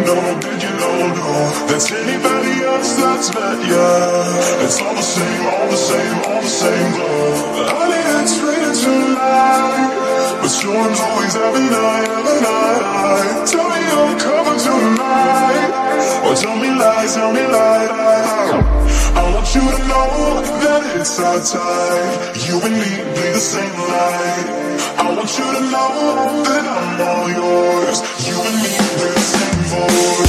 know that's anybody else that's met ya. It's all the same, all the same, all the same glow. Honey, it's raining tonight, but storms always every night, every night. Tell me you're coming tonight, or tell me lies, tell me lies. I want you to know that it's our time. You and me bleed the same light. I want you to know that I'm all yours. You and me, we're the same voice.